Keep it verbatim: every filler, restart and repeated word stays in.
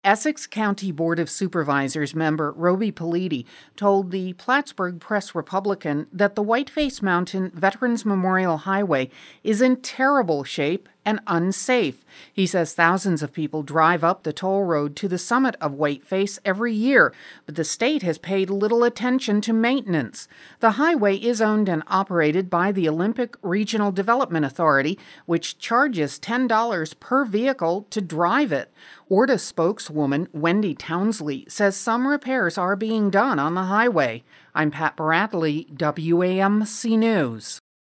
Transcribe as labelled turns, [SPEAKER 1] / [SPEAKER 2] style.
[SPEAKER 1] Essex County Board of Supervisors member Roby Politi told the Plattsburgh Press-Republican that the Whiteface Mountain Veterans Memorial Highway is in terrible shape and unsafe. He says thousands of people drive up the toll road to the summit of Whiteface every year, but the state has paid little attention to maintenance. The highway is owned and operated by the Olympic Regional Development Authority, which charges ten dollars per vehicle to drive it. O R D A spokeswoman Wendy Townsley says some repairs are being done on the highway. I'm Pat Bradley, W A M C News.